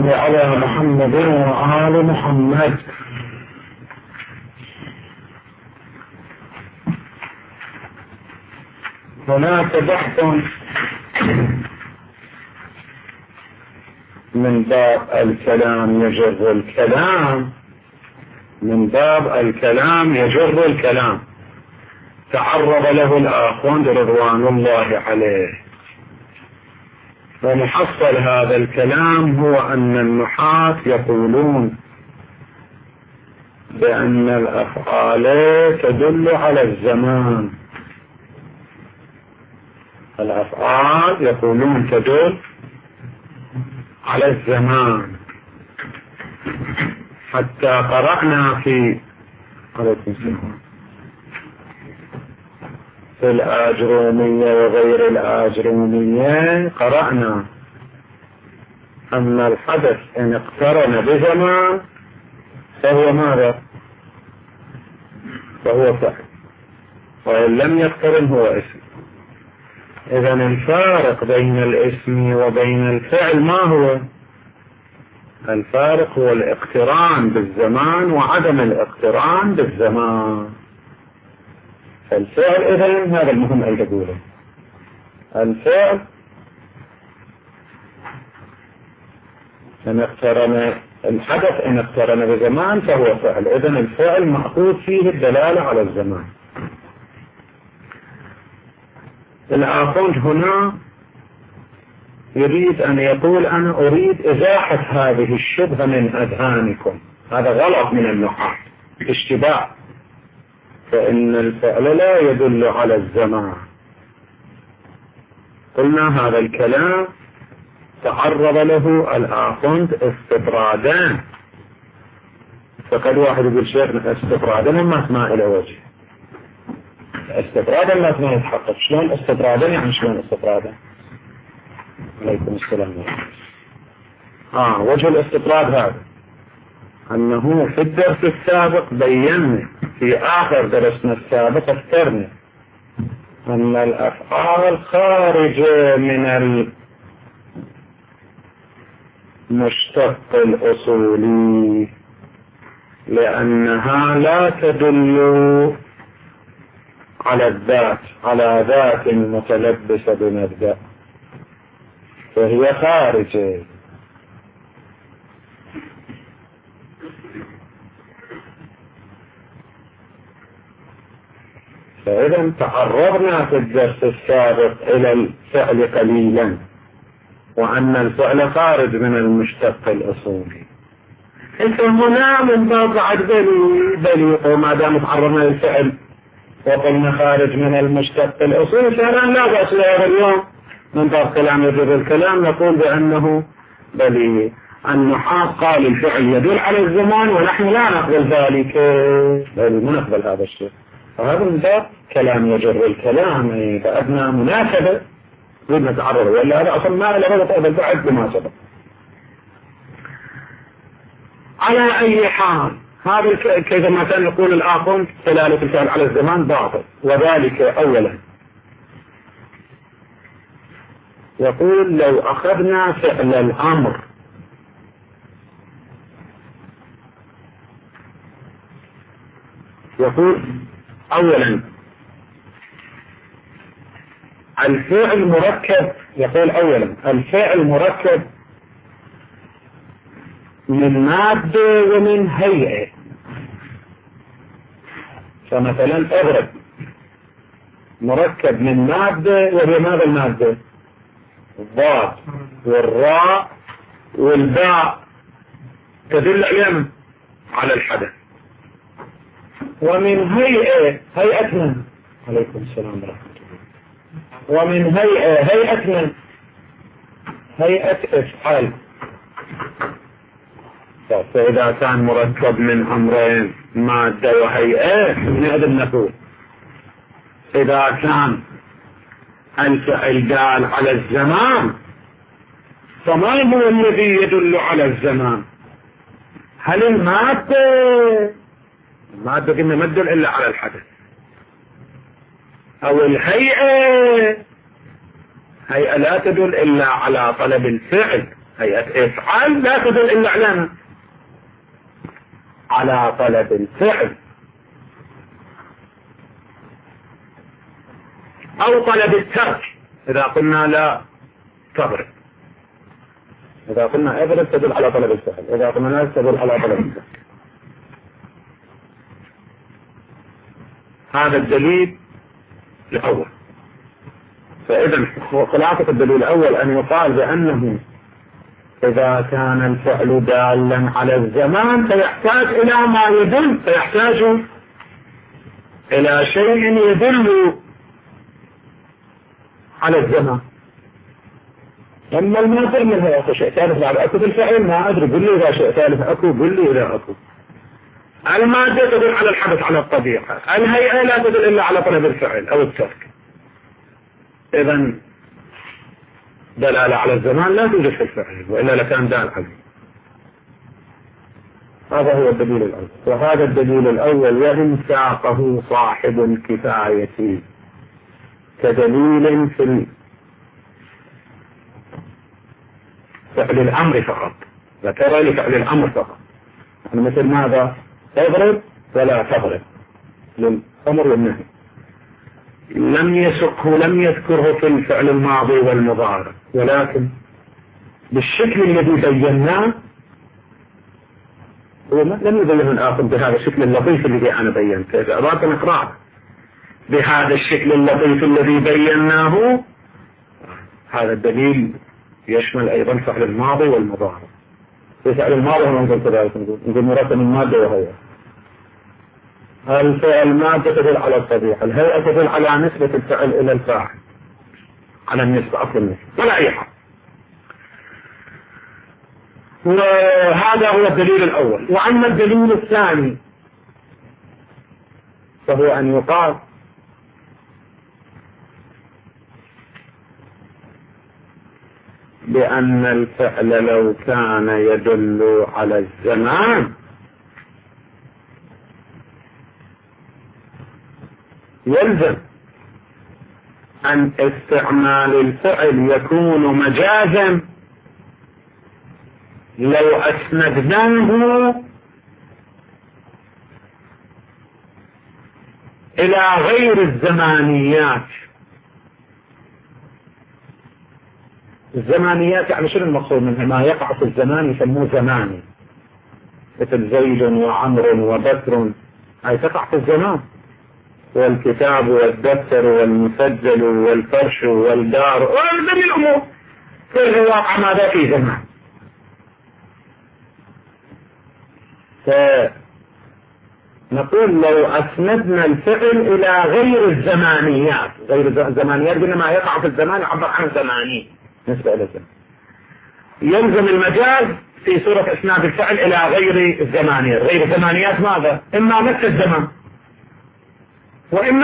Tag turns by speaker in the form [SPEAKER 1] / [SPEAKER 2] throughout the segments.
[SPEAKER 1] الله على محمد وآل محمد. هناك بحث من باب الكلام يجر الكلام، من باب الكلام يجر الكلام، تعرض له الآخوان رضوان الله عليه. ومحصل هذا الكلام هو أن النحاة يقولون بأن الأفعال تدل على الزمان. الأفعال يقولون تدل على الزمان، حتى قرأنا في الآجرومية وغير الآجرومية، قرأنا أن الحدث إن اقترن بزمان فهو ماذا؟ فهو فعل، وإن لم يقترن هو اسم. إذن الفارق بين الاسم وبين الفعل ما هو؟ الفارق هو الاقتران بالزمان وعدم الاقتران بالزمان. فالفعل إذن هذا المهم أن تقوله، الفعل إن اقترن، الحدث إن اقترن بزمان فهو فعل. إذن الفعل مأخوذ فيه الدلالة على الزمان. الآخوند هنا يريد أن يقول أنا أريد إزاحة هذه الشبهة من أذهانكم. هذا غلط من النحاة، اشتباه. فإن الفعل لا يدل على الزمان. قلنا هذا الكلام تعرض له الآخوند استطرادان. فقد واحد يقول شيخنا استطرادان ما اسمع إلى وجه. استطرادا ما اسمه يتحقق. شلون استطرادا؟ يعني شلون استطرادا؟ عليكم السلام. وجه الاستطراد هذا أنه في الدرس السابق بينا، في آخر درسنا السابق اذكرنا أن الأفعال خارجة من المشتق الأصولي، لأنها لا تدل على الذات، على ذات متلبسة بمبدأ، فهي خارجة. فإذا تعرضنا في الدرس السابق إلى الفعل قليلا، وأن الفعل خارج من المشتق الأصولي. إنت هنا من باب بعد بليق، وما دام تعرضنا للفعل وقلنا خارج من المشتق الأصولي، فعلا لا بأس له اليوم من باب كلام يجر الكلام نقول بأنه بلي. النحاة قال الفعل يدل على الزمان ونحن لا نقبل ذلك، ما نقبل هذا الشيء. فهذا من باب كلام يجر الكلام، فأدنى مناسبة بدنا نتعرض، ولا هذا أصلا ما له غلط بعد بما سبق. على أي حال هذا كيفما كان يقول الآخر دلالة الفعل على الزمان باطل، وذلك أولا يقول لو أخذنا فعل الأمر يقول أولا الفعل مركب، يقول أولا الفعل مركب من مادة ومن هيئة. فمثلا اضرب مركب من مادة، وهي ماذا المادة؟ الضاد والراء والباء تدل على الحدث. ومن هيئة، هيئة من؟ عليكم السلام ورحمة الله. ومن هيئة من؟ هيئة افعال. فإذا كان مركب من أمرين مادة وهيئة نقدر نقول إذا كان الفعل دال على الزمان فما هو الذي يدل على الزمان؟ هل المادة قلنا ما تدل إلا على الحدث، أو الهيئة لا تدل إلا على طلب الفعل، هيئة افعل لا تدل إلا على طلب الفعل أو طلب الترك. إذا قلنا لا تضرب، إذا قلنا اضرب تدل على طلب الفعل، إذا قلنا لا تدل على طلب الترك. هذا الدليل الأول. فإذا خلاصة الدليل الأول أن يقال بأنه إذا كان الفعل دالا على الزمان فيحتاج إلى ما يدل، فيحتاج إلى شيء يدل على الزمان. أما المادة منها يأخذ شيء ثالث بعد أكو بالفعل ما أدري، قل لي إذا شيء ثالث أكو، قل لي إذا أكو. المادة تدل على الحدث على الطبيعة، الهيئة لا تدل إلا على طلب الفعل أو الترك. إذا دلالة على الزمان لا توجد في الفعل، وإلا لكان دال عليه. هذا هو الدليل الأول. وهذا الدليل الأول وإن ساقه صاحب الكفاية كدليل في فعل الأمر فقط، ذكر لفعل الأمر فقط، يعني مثل ماذا؟ تضرب ولا تضرب للأمر والنهي، لم يسقه، لم يذكره في الفعل الماضي والمضارع، ولكن بالشكل الذي بيناه هو لم يبين الآخر بهذا الشكل اللطيف الذي أنا بينته. إذا أردت نقرأ بهذا الشكل اللطيف الذي بيناه، هذا الدليل يشمل أيضا فعل الماضي والمضارع. في فعل الماضي نقول كذلك، نقول مرتب المادة وهيئة. الفعل المادة تدل على الطبيعة، الهيئة تدل على نسبة الفعل إلى الفاعل، على النسبة أصل النسبة ولا أي حاجة. وهذا هو الدليل الأول. وأما الدليل الثاني فهو أن يقال بأن الفعل لو كان يدل على الزمان يلزم أن استعمال الفعل يكون مجازا لو أسندناه إلى غير الزمانيات. الزمانيات يعني شنو المقصود منها؟ ما يقع في الزمان يسموه زماني، مثل زيد وعمر وبكر، هاي تقع في الزمان. والكتاب والدفتر والمسجل والفرش والدار وهذه الأمور في الواقع ماذا في زمان. فنقول لو أسندنا الفعل إلى غير الزمانيات، غير الزمانيات قلنا ما يقع في الزمان يعبر عن زماني نسبة إلى الزمان، يلزم المجاز في صورة إسناد الفعل إلى غير الزمانيات. غير الزمانيات ماذا؟ إما مثل الزمان، وإما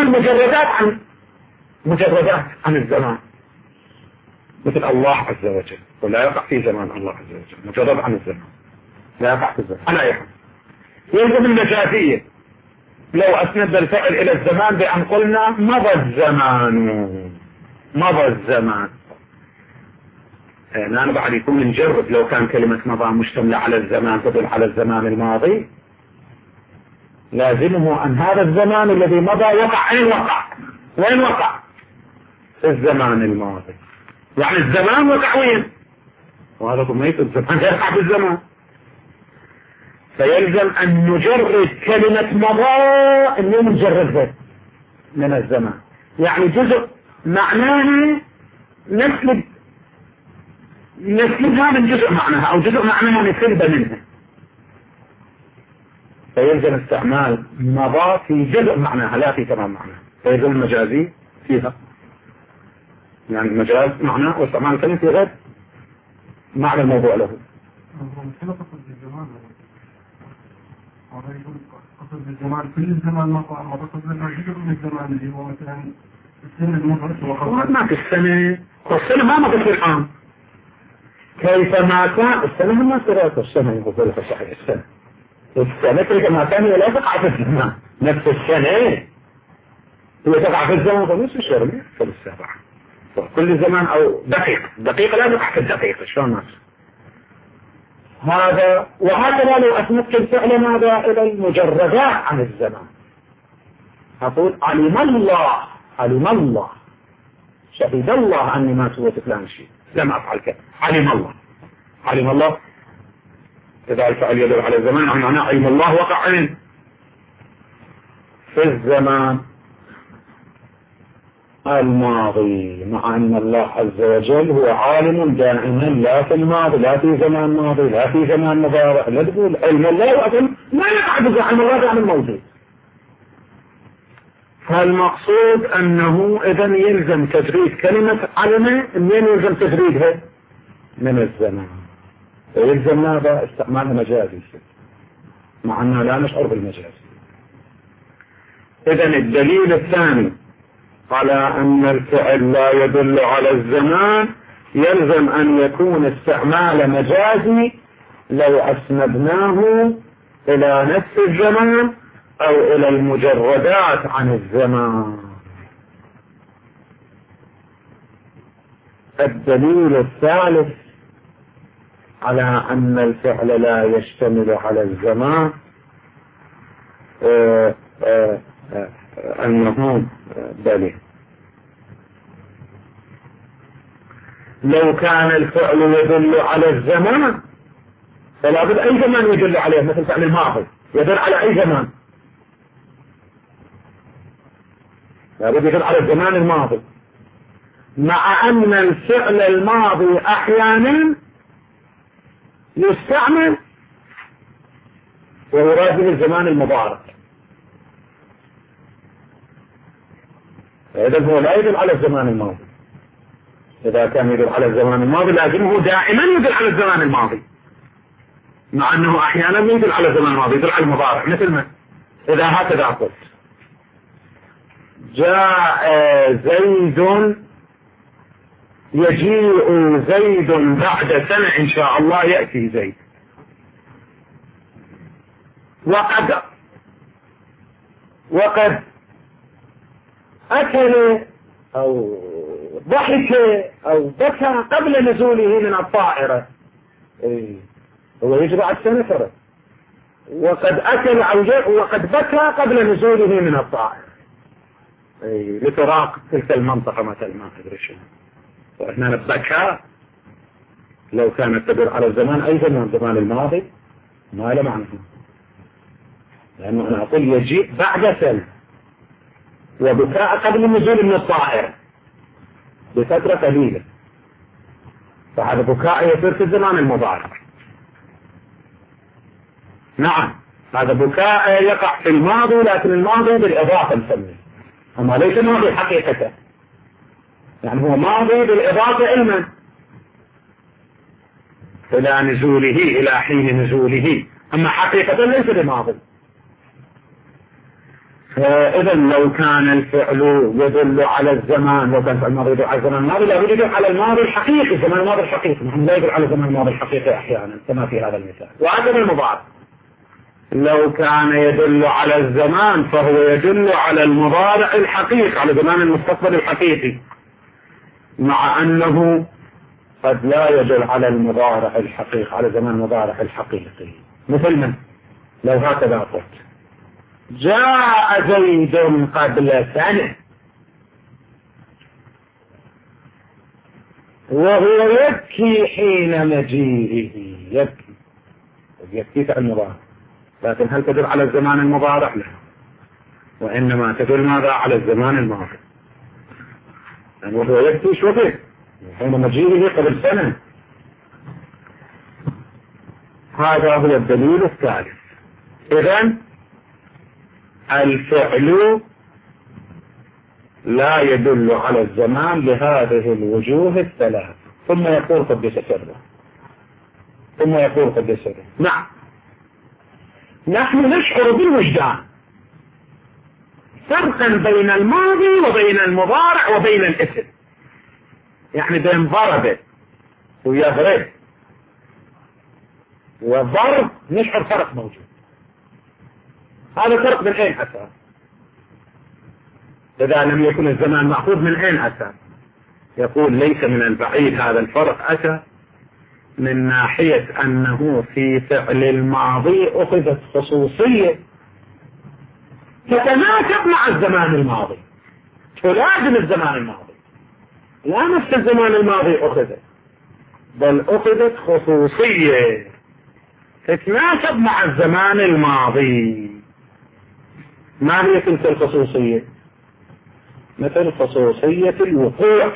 [SPEAKER 1] مجردات عن الزمان، مثل الله عز وجل، ولا يقع في زمان الله عز وجل، مجرد عن الزمان لا يقع في الزمان على أي حال. يلزم المجازية لو أسند الفعل إلى الزمان بأن قلنا مضى الزمان. أنا بعد يكون نجرب لو كان كلمة مضى مشتملة على الزمان تدل على الزمان الماضي، لازمه أن هذا الزمان الذي مضى وقع. وين وقع؟ في الزمان الماضي، يعني الزمان وقع وين؟ وهذا كمية الزمان يقع في الزمان. فيلزم أن نجرد كلمة مضى أنه نجردها من الزمان، يعني جزء معناها نسلبها من جزء معناها، أو جزء معناها نسلبها منها. فيلزم استعمال مضى في جزء معناها لا في تمام معناها، فيلزم المجازي فيها، يعني المجاز معناه واستعمال الكلمة في غير معنى الموضوع له.
[SPEAKER 2] قصد بالزمان كل الزمان ما قصد بالجزء من الزمان اللي هو مثلا السنة المضغط
[SPEAKER 1] ما في السنة ما مضت الآن، كيفما كان السنة ما سرعت السنة يقول لك صحيح السنة كيفما كان لا تقع في الزمان، نفس السنة هي تقع في الزمان فنصف الشهر في السابعة كل زمان، أو دقيقة لا تقع في الدقيقة. شلون ناس هذا. وهكذا لو أسندت الفعل ماذا إلى المجردات عن الزمان، أقول علم الله شهد الله عني ما سويت فلان شيء، لم أفعل كذا، علم الله إذا الفعل يدل على الزمان معناه علم الله وقع عين في الزمان الماضي، مع أن الله عز وجل هو عالم دائما لا في الماضي لا في زمان ماضي لا في زمان مضارع. لا تقول علم الله وأقول ما يقعد علم الله دائما موجود. فالمقصود أنه إذا يلزم تجريد كلمة علم، منين يلزم تجريدها؟ من الزمان. يلزم ماذا؟ استعمالها مجازي، مع أننا لا نشعر بالمجاز. إذا الدليل الثاني على أن الفعل لا يدل على الزمان يلزم أن يكون استعمال مجازي لو أسندناه إلى نفس الزمان أو إلى المجردات عن الزمان. الدليل الثالث على أن الفعل لا يشتمل على الزمان أنه دليل لو كان الفعل يدل على الزمان فلا بد أي زمان يدل عليه، مثل فعل الماضي يدل على أي زمان، لا بد يدل على الزمان الماضي، مع أن الفعل الماضي أحيانا يستعمل ويراد به الزمان المضارع. إذا هو لا يدل على الزمان الماضي، إذا كان يدل على الزمان الماضي لكنه دائما يدل على الزمان الماضي، مع أنه أحيانا يدل على الزمان الماضي يدل على المضارع. مثل ما إذا هكذا قلت جاء زيد، يجيء زيد بعد سنة إن شاء الله يأتي زيد، وقد أكل أو ضحك أو بكى قبل نزوله من الطائرة، هو يجي بعد سنة ترى، وقد أكل أو وقد بكى قبل نزوله من الطائرة لتراق تلك المنطقة مثل ما أدري شنو. وإحنا بكى لو كانت تدل على الزمان أي زمان الماضي ما له معنى، لأنه أنا أقول يجيء بعد سنة وبكاء قبل النزول من الطائرة بفترة قليلة، فهذا بكاء يصير في الزمان المضارع. نعم هذا بكاء يقع في الماضي، لكن الماضي بالإضافة نسميه، أما ليس ماضي حقيقة، يعني هو ماضي بالإضافة علما إلى نزوله إلى حين نزوله، أما حقيقة ليس بماضي. فإذا لو كان الفعل يدل على الزمان، لو كان الفعل الماضي يدل على الزمان الماضي لا يدل على الماضي الحقيقي، الزمان الماضي الحقيقي، نحن لا يدل على الزمان الماضي الحقيقي أحيانا كما في هذا المثال. وهذا المضارع لو كان يدل على الزمان فهو يدل على المضارع الحقيقي، على زمان المستقبل الحقيقي، مع أنه قد لا يدل على المضارع الحقيقي، على زمان المضارع الحقيقي. مثل من لو هكذا قلت جاء زيد قبل سنة وهو يبكي حين مجيئه، يبكي فعل المضارع، لكن هل تدل على الزمان المضارع؟ لا، وإنما تدل ماذا؟ على الزمان الماضي، يعني وهو يبكي شو فيه حين مجيئه قبل سنة. هذا هو الدليل الثالث. إذن الفعل لا يدل على الزمان لهذه الوجوه الثلاث. ثم يقول قدس سره نعم نحن نشعر بالوجدان فرقا بين الماضي وبين المضارع وبين الاسم، يعني بين ضرب ويضرب والضرب نشعر فرق موجود. هذا فرق من أين أتى؟ إذا لم يكن الزمان مأخوذ من أين أتى؟ يقول ليس من البعيد هذا الفرق أتى من ناحية أنه في فعل الماضي أخذت خصوصية تتناسب مع الزمان الماضي، تلازم الزمان الماضي، لا نفس الزمان الماضي أخذت، بل أخذت خصوصية تتناسب مع الزمان الماضي. ما هي تلك الخصوصية؟ مثل خصوصية الوقوع.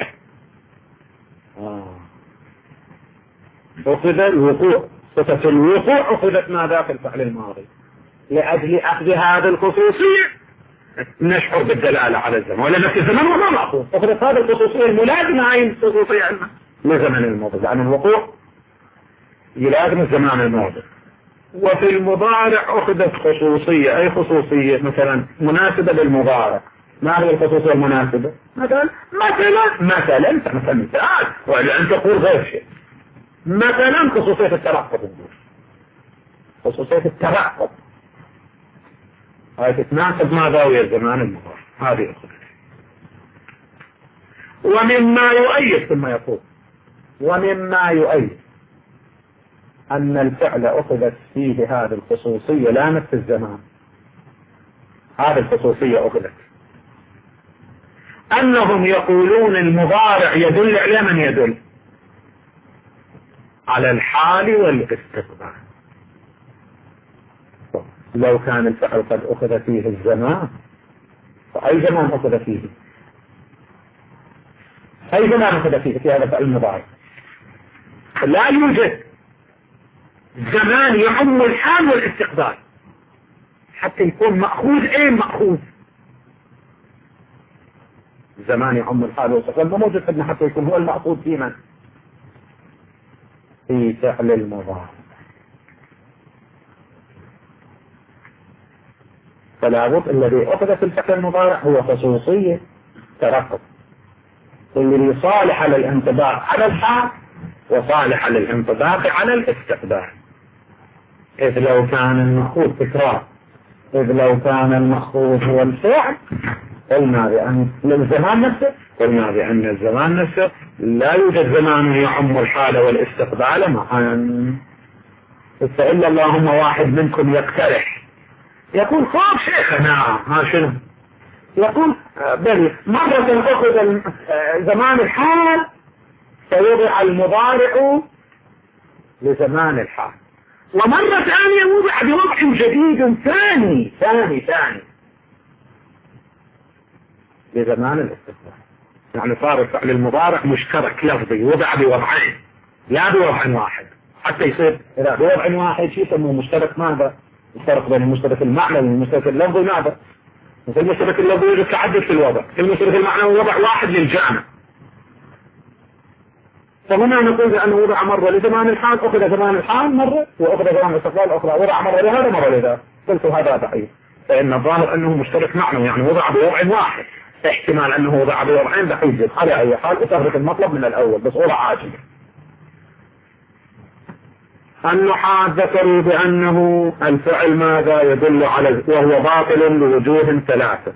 [SPEAKER 1] أخذ الوقوع، صفة الوقوع أخذت ماذا في الفعل الماضي؟ لأجل أخذ هذه الخصوصية نشعر بالدلالة على الزمن، ولا نفس الزمن وما مأخوذ، أخذت هذه الخصوصية الملازمة هاي الخصوصية لزمن الماضي، لأن الوقوع يلازم الزمان الماضي. وفي المضارع أخذت خصوصية، أي خصوصية؟ مثلا مناسبة للمضارع. ما هي الخصوصية المناسبة؟ مثلا مثال، وإلا أن تقول غير شيء. مثلا خصوصية الترقب، خصوصية الترقب هاي تتناسب ماذا ويا الزمان المضارع، هذه أخذت. ومما يؤيد، ثم يقول ومما يؤيد أن الفعل أخذت فيه هذه الخصوصية لا نفس الزمان، هذه الخصوصية أخذت، أنهم يقولون المضارع يدل على من يدل؟ على الحال والاستقبال. لو كان الفعل قد أخذ فيه الزمان، فأي زمان أخذ فيه؟ أي زمان أخذ فيه في هذا الفعل المضارع؟ لا يوجد زمان يعم الحال والاستقبال حتى يكون مأخوذ. ايه مأخوذ؟ زمان يعم الحال والاستقبال ما موجود عندنا حتى يكون هو المأخوذ في من؟ في فعل المضارع. فلا بد الذي أخذ في الفعل المضارع هو خصوصية ترقب، اللي صالح للانطباق على الحال وصالح للانطباق على الاستقبال. إذ لو كان المأخوذ تكرار، إذ لو كان المأخوذ هو الفعل، قلنا بأن الزمان نفسه، قلنا بأن الزمان نفسه لا يوجد زمان يعم الحال والاستقبال معا. فإلا اللهم واحد منكم يقترح يقول خاب شيخنا ها شنو؟ يقول بل مرة أخذ زمان الحال فيوضع المضارع لزمان الحال، ومرة ثانية وضع بوضع جديد ثاني لزمان الاستقبال. يعني صار الفعل المضارع مشترك لفظي وضع بوضعين لا بوضع واحد، حتى يصير إذا بوضع واحد شيء يسموه مشترك. ماذا الفرق بين المشترك المعنى والمشترك اللفظي؟ ماذا؟ مثل المشترك اللفظي يتعدد في الوضع، المشترك المعنى وضع واحد للجامع. فهنا نقول بأنه وضع مرة لزمان الحال، أخذ زمان الحال مرة، وأخذ زمان الاستقبال أخرى، وضع مرة لهذا مرة لذا. قلت هذا ضعيف، فإن الظاهر أنه مشترك معنوي، يعني وضع بوضع واحد، احتمال أنه وضع بوضعين ضعيف. على أي حال أتهرك المطلب من الأول بصورة عاجلة. النحاة ذكروا بأنه الفعل ماذا يدل على، وهو باطل لوجوه ثلاثة.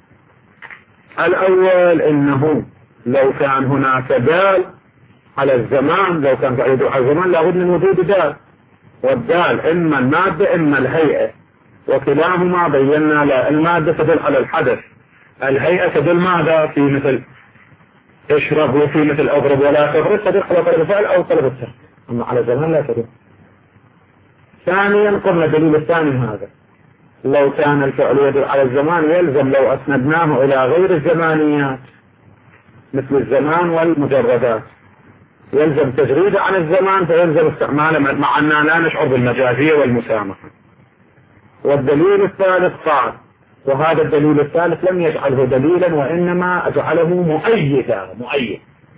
[SPEAKER 1] الأول إنه لو كان هناك دال على الزمان، لو كان يدل على الزمان لابد من وجود دال، والدال إما المادة إما الهيئة، وكلاهما بينا لا. المادة تدل على الحدث، الهيئة تدل ماذا؟ في مثل اشرب، وفي مثل اضرب ولا تضرب تدل على طلب الفعل او طلب الترك، اما على الزمان لا تدل. ثانيا قلنا الدليل الثاني هذا، لو كان الفعل يدل على الزمان يلزم لو اسندناه الى غير الزمانيات مثل الزمان والمجردات يلزم تجريده عن الزمان، فيلزم استعماله مع اننا لا نشعر بالمجازية والمسامحة. والدليل الثالث قال، وهذا الدليل الثالث لم يجعله دليلا وإنما جعله مؤيدا، مؤيد.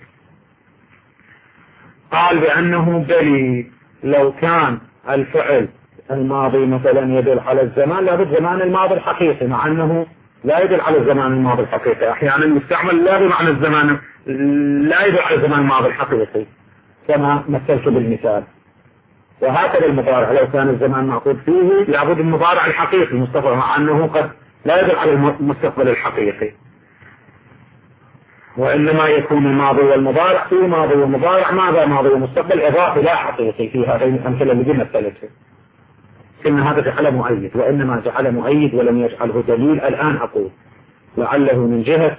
[SPEAKER 1] قال بأنه دليل لو كان الفعل الماضي مثلا يدل على الزمان لابد زمان الماضي الحقيقي، مع أنه لا يدل على الزمان الماضي الحقيقي. أحيانا يستعمل لا بمعنى الزمان، لا يدل على الزمان الماضي الحقيقي كما مثلت بالمثال. وهكذا المضارع لو كان الزمان معقود فيه لابد المضارع الحقيقي المستقبل، مع أنه قد لا يدل على المستقبل الحقيقي. وإنما يكون الماضي والمضارع في ماضي ومضارع ماذا ماضي ومستقبل إضافي لا حقيقي في هذين الأمثلة اللي قلنا الثلاثة. إن هذا جعله مؤيد، وإنما جعله مؤيد ولم يجعله دليل. الآن أقول لعله من جهة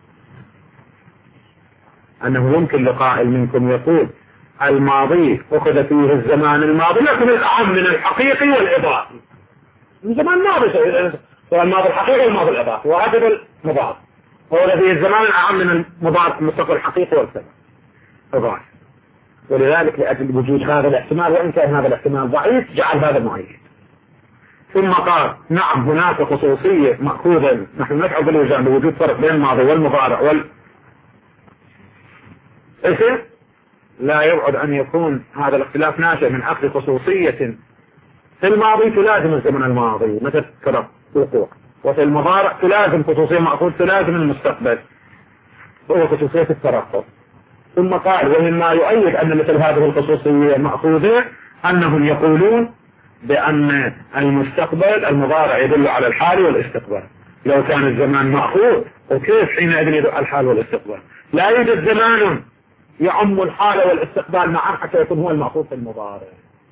[SPEAKER 1] أنه يمكن لقائل منكم يقول الماضي أخذ فيه الزمان الماضي لكن الأعم من الحقيقي والإضافي. الزمان الماضي سواء الماضي الحقيقي والماضي الإضافي، وهذا المضاف أخذ فيه الزمان الأعم من المضاف المستقبل الحقيقي والسبب إضافي. ولذلك لأجل وجود هذا الاحتمال وإن كان هذا الاحتمال ضعيف جعل هذا مؤيد. ثم قال نعم هناك خصوصية مأخوذة، نحن نشعر بالوجود بوجود فرق بين الماضي والمضارع والاسم، لا يبعد أن يكون هذا الاختلاف ناشئ من أخذ خصوصية في الماضي تلازم الزمن الماضي مثل فرق وقوع، وفي المضارع تلازم خصوصية مأخوذ تلازم المستقبل وهو خصوصية الترقب. ثم قال ومما يؤيد أن مثل هذه الخصوصية مأخوذة أنهم يقولون بأن المستقبل المضارع يدل على الحال والاستقبال. لو كان الزمان مأخوذ وكيف حينئذ يدل على الحال والاستقبال؟ لا يوجد زمان يعم الحال والاستقبال معا حتى يكون هو المأخوذ في المضارع،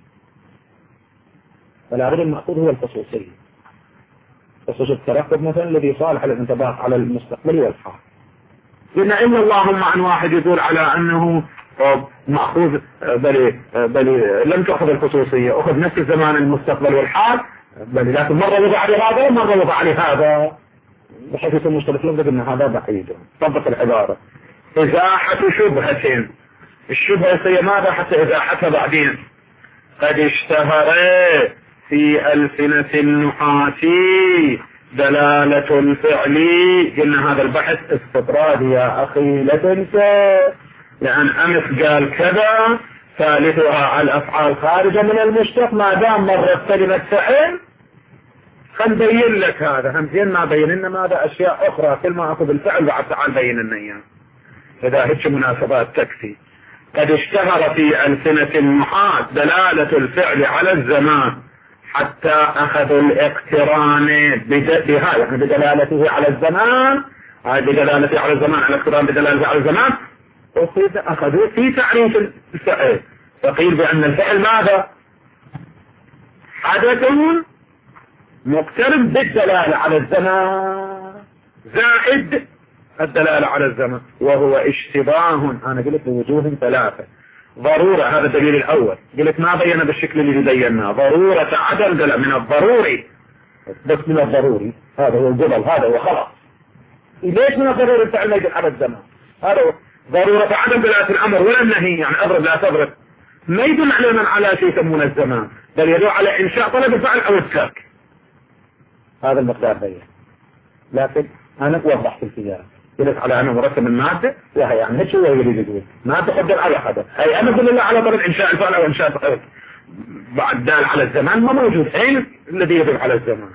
[SPEAKER 1] فلا بد المأخوذ هو الخصوصية، خصوص الترقب مثلا الذي صالح للانطباق على المستقبل والحال. لأن إن اللهم عن واحد يدل على أنه مأخوذ بل لم تأخذ الخصوصية، أخذ نفس الزمان المستقبل والحال بل لكن مرة وضع لهذا ومرة وضع لهذا بحيث يكون مشترك لفظ أن هذا بعيد. طبق العبارة إزاحة شبهة، الشبهة هي ماذا حتى إزاحتها بعدين. قد اشتهر في ألسنة النحاة دلالة الفعل. قلنا هذا البحث استطراد يا أخي لا تنسى، لأن أمس قال كذا ثالثها على الأفعال خارجة من المشتق ما دام مرت كلمة فعل خنبين لك هذا همزين ما بين لنا ماذا أشياء أخرى كل ما أخذ الفعل بعد تعال بين لنا إياه، فإذا هيك مناسبات تكفي. قد اشتهر في ألسنة النحاة دلالة الفعل على الزمان حتى أخذوا الاقتران بها يعني بدلالته على الزمان، بدلالته على الزمان على الاقتران بدلالته على الزمان، أخذوا في تعريف الفعل فقيل بأن الفعل ماذا حدث مقترب بالدلالة على الزمان زائد الدلالة على الزمان، وهو اشتباه. أنا قلت بوجوه ثلاثة. ضرورة هذا الدليل الأول، قلت ما بينا بالشكل اللي بيناه ضرورة عدم دلالة من الضروري، بس من الضروري هذا هو الجبل هذا هو خلاص. ليش من الضروري الفعل ما يدل على الزمان؟ هذا هو ضرورة عدم دلالة الأمر ولا النهي، يعني أضرب لا تضرب ما يدل على من على شيء يسمونه الزمان، بل يدل على إنشاء طلب الفعل أو الترك. هذا المقدار بين، لكن أنا وضحت الكلام قلت على أنه مرسم المادة وهي يعني هيك هو يريد يقول ما تقدر على حدث، أي أنا أقول الله على طلب إنشاء الفعل أو إنشاء الفعل بعد دال على الزمان ما موجود. أين الذي يدل على الزمان؟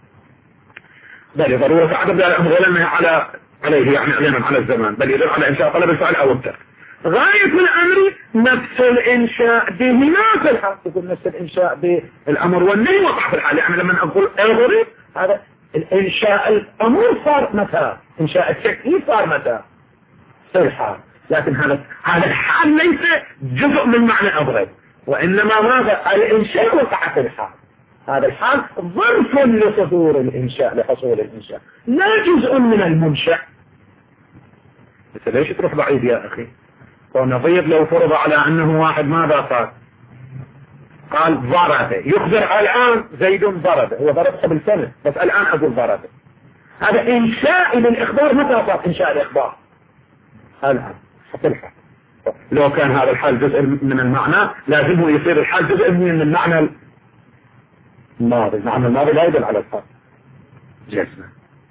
[SPEAKER 1] بل ضرورة عدم دال الأمر ولا أنه عليه يعني علينا على الزمان، بل يدل على إنشاء طلب الفعل أو الترك. غاية الأمر نفس الإنشاء به ما في الحال، يقول نفس الإنشاء بالأمر والنهي وقع في الحال. يعني لما أقول أغرب هذا الإنشاء الأمور صار متى، إنشاء التكليف صار متى في الحال، لكن هذا الحال ليس جزء من معنى أضرب، وإنما ماذا الإنشاء وقع في الحال. هذا الحال ظرف لصدور الإنشاء لحصول الإنشاء لا جزء من المنشأ. بس ليش تروح بعيد يا أخي؟ ونظير لو فرض على أنه واحد ماذا قال ضرب، يخبر الآن زيد ضرب، هو ضرب قبل سنة بس الآن أقول ضرب، هذا إنشاء للإخبار. متى صار إنشاء الإخبار؟ الآن حتى الحال. لو كان هذا الحال جزء من المعنى لازم يصير الحال جزء من المعنى الماضي. المعنى الماضي لا يدل على الحال جزما،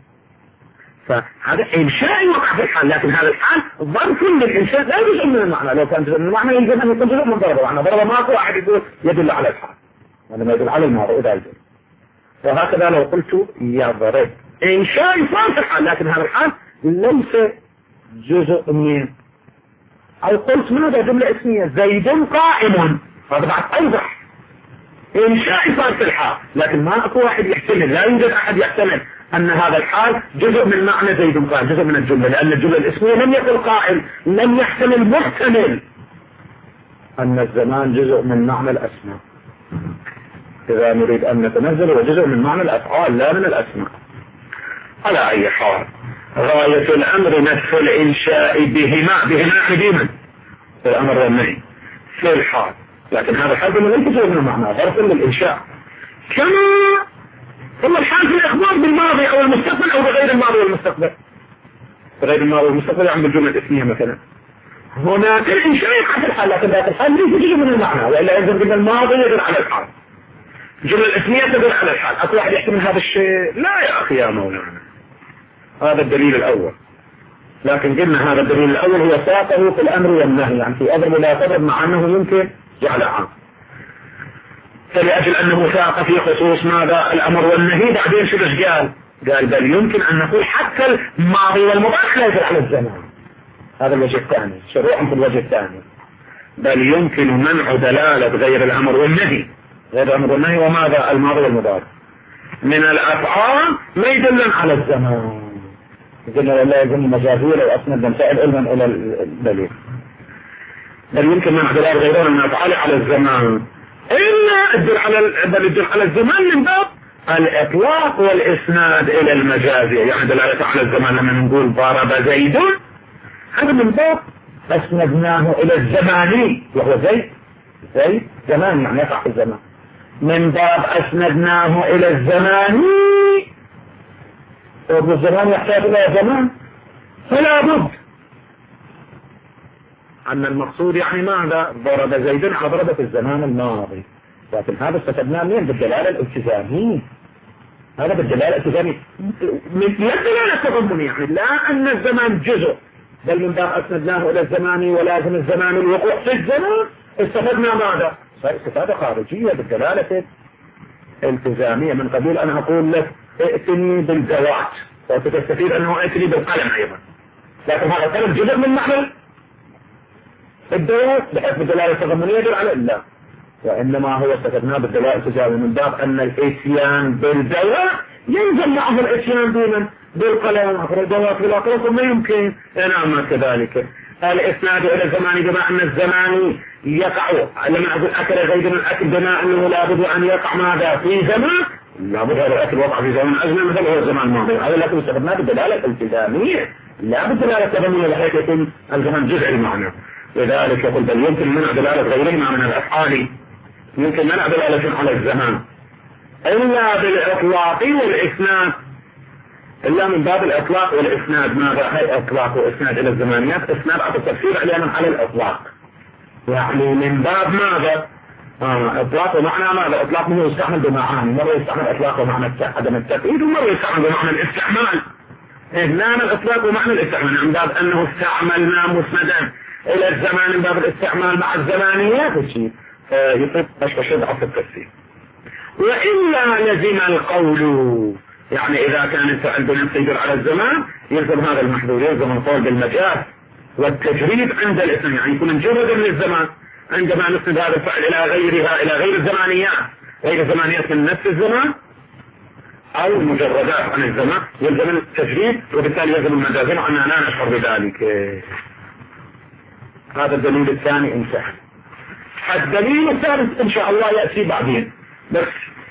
[SPEAKER 1] فهذا إنشاء وقع في الحال، لكن هذا الحال ظرف للإنشاء لا جزء من المعنى. لو كان جزء من المعنى يلزم أن يكون جزء من ضربه، معنى ضربه ماكو واحد يقول يدل على الحال، هذا ما يدل على الماضي إذا يدل. وهكذا لو قلت يضرب إنشاء صار في الحال، لكن هذا الحال ليس جزء من، أو قلت ماذا جملة اسمية زيد قائم، هذا بعد أوضح. إنشاء صار في الحال، لكن ما أكو واحد يحتمل، لا يوجد أحد يحتمل أن هذا الحال جزء من معنى زيد قائم، جزء من الجملة، لأن الجملة الاسمية لم يكن قائل، لم يحتمل محتمل أن الزمان جزء من معنى الأسماء. إذا نريد أن نتنزل هو جزء من معنى الأفعال لا من الأسماء. على أي حال غاية الأمر نفس الإنشاء بهما قديما في الأمر والنهي في الحال، لكن هذا الحال ليس جزء من المعنى، ظرف للإنشاء، كما ثم الحال في الإخبار بالماضي أو المستقبل أو بغير الماضي والمستقبل. بغير الماضي والمستقبل يعني بالجملة الاسمية مثلا. هناك الإنشاء يقع في الحال، لكن ذات الحال ليس جزء من المعنى، وإلا يلزم أن الماضي يدل على الحال، الجملة الاسمية تدل على الحال. أكو واحد يحتمل هذا الشيء؟ لا يا أخي يا مولانا، هذا الدليل الأول. لكن قلنا هذا الدليل الأول هو ساقه في الأمر والنهي، يعني في أمر لا تضرب مع أنه يمكن جعل عام، فلأجل أنه ساق في خصوص ماذا الأمر والنهي. بعدين شو قال بل يمكن أن نقول حتى الماضي والمضارع لا يدل على الزمان. هذا الوجه الثاني، شروعا في الوجه الثاني، بل يمكن منع دلالة غير الأمر والنهي، غير الأمر والنهي وماذا الماضي والمضارع من الأفعال ما يدلن على الزمان. قلنا لا يزن مجازية لو أسند مسائل علما إلى الدليل. بل يمكن منع دلالة غيرها من الأفعال على الزمان، إلا الدل على الزمان من باب الإطلاق والإسناد إلى المجازية، يعني دلالة على الزمان لما نقول ضرب زيد، هذا من باب أسندناه إلى الزماني، وهو زيد زمان يعني يقع في الزمان، من باب أسندناه إلى الزماني، والزمان يحتاج إلى زمان، فلا بد أن المقصود يعني ماذا ضرب زيد على ضرب في الزمان الماضي. لكن هذا استفدناه منين؟ بالدلالة الالتزامية، هذا بالدلالة الالتزامية لا الدلالة التضمنية، يعني لا أن الزمان جزء، بل من باب أسندناه إلى الزمان ولازم الزمان الوقوع في الزمان. استفدنا ماذا؟ استفادة خارجية بالدلالة الالتزامية، من قبيل أنا أقول لك ائتني بالذوات، وتستفيد أنه ائتني بالقلم أيضا، لكن هذا القلم جزء من معنى الدلالة بحيث بالدلالة التضمنية يدل على الله، وإنما هو استفدناه بالدلالة الالتزامية من باب أن الاتيان بالدواء ينزل معه الاتيان بالقلم أخر الدواء في الأقل، ثم يمكن إنما كذلك الإسناد إلى الزمان بما أن الزمان يقع، لما أقول أكل زيد الأكل بما أنه لابد أن يقع ماذا في زمان، لابد هذا الأكل وقع في زمان أزمن مثل هو الزمان الماضي، هذا لكن استفدناه بالدلالة الالتزامية لا بالدلالة التضمنية بحيث يكون الزمان جزء المعنى. لذلك يقول بل يمكن منع دلالة غيرهما من الأفعال، يمكن منع دلالة على الزمان إلا بالإطلاق والإسناد، إلا من باب الإطلاق والإسناد. ماذا هي إطلاق وإسناد إلى الزمانيات؟ إسناد على التفسير علينا على الإطلاق، يعني من باب ماذا إطلاق ومعنى ماذا؟ إطلاق منه يستعمل بمعاني، مرة يستعمل إطلاق ومعنى عدم التقييد، ومرة يستعمل بمعنى الاستعمال. هنا الإطلاق ومعنى الاستعمال من باب أنه استعملنا مسندا إلى الزمان من باب الاستعمال مع الزمانيات الشيء يطلق أشد على التفسير. وإلا لزم القول، يعني إذا كان الفعل بنفسه يدل على الزمان يلزم هذا المحذور، يلزم القول بالمجاز والتجريد عند الاثنين، يعني يكون مجردا من الزمان عندما نسند هذا الفعل إلى غيرها، إلى غير الزمانيات، غير الزمانيات من نفس الزمان أو مجردات عن الزمان يلزم التجريد، وبالتالي يلزم المجازين أننا لا نشعر بذلك. هذا الدليل الثاني إن شاء الله. الدليل الثالث إن شاء الله يأتي بعدين، بس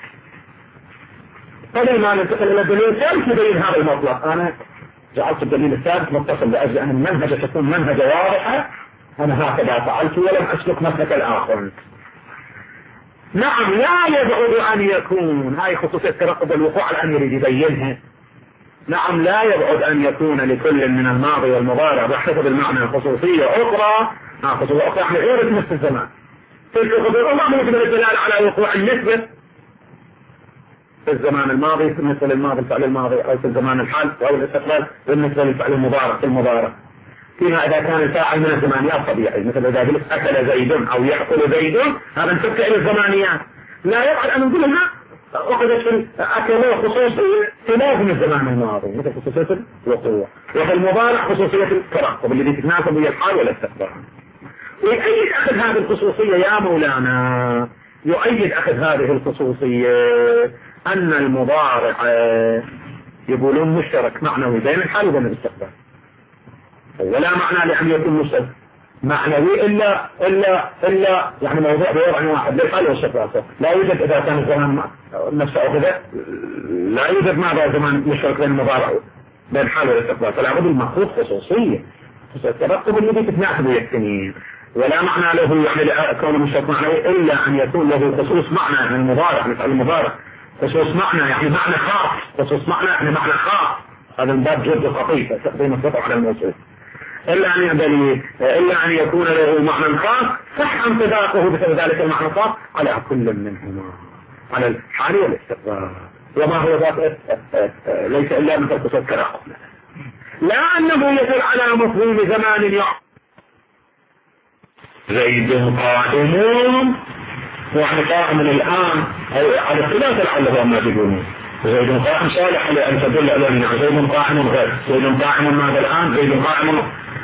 [SPEAKER 1] قبل ما ننتقل إلى الدليل الثالث يبين هذا المطلق. أنا جعلت الدليل الثالث متصل لأجل أن المنهج تكون منهجة واضحة، أنا هكذا فعلت ولم أسلك مسلك الآخر. نعم لا يبعد أن يكون، هاي خصوصية ترقب الوقوع الآن يريد يبينها. نعم لا يبعد أن يكون لكل من الماضي والمضارع بحسب المعنى خصوصية أخرى، خصوصية أخرى يعني غير نفس الزمان. تلك خصوصية الله ممكن الدلالة على وقوع النسبة في الزمان الماضي بالنسبة للماضي الفعل الماضي، أو في الزمان الحال أو الاستقبال بالنسبة للفعل المضارع في المضارع، فيما إذا كان الفاعل من الزمانيات طبيعي، مثل إذا قلت أكل زيد أو يأكل زيد، هذا انتبه إلى الزمانيات، لا يبعد أن نقولها أخذت في أكله خصوصية تناسب الزمان الماضي مثل خصوصية الوقوع، وفي المضارع خصوصية الترقب الذي تتناسب هي الحال والاستقبال. ويؤيد أخذ هذه الخصوصية يا مولانا، يؤيد أخذ هذه الخصوصية أن المضارع يقولون مشترك معنوي بين الحال وبين الاستقبال، ولا معنى لأن يكون مشترك معنوي إلا يعني موضوع بوضع واحد للحال والاستقبال. لا يوجد إذا كان الزمان نفسه أو كذا، لا يوجد مع زمان مشترك بين المضارع بين الحال والاستقبال، فلا بد المخصوص خصوصية الترقب الذي تتناسب التنين، ولا معنى له يعني كون مشترك معنوي إلا أن يكون له خصوص معنى يعني المضارع مثل المضارع خصوص معنى يعني معنى خاص، خصوص معنى يعني معنى خاص. هذا الباب جد خطير تقديم الخطأ على الموصول. إلا أن يكون له معنى خاص صح انطباقه بسبب ذلك المعنى الخاص على كل منهما، على الحال والاستقبال. وما هو ذات ليس إلا من تلك التراقب، لا أنه يدل على مفهوم زمان زيد قائمون وعن قائم الآن أو على خلاف العلة ما تقولون زيد قائم صالح لأن تدل على أن زيد قائم غير زيد قائم ماذا الآن زيد قائم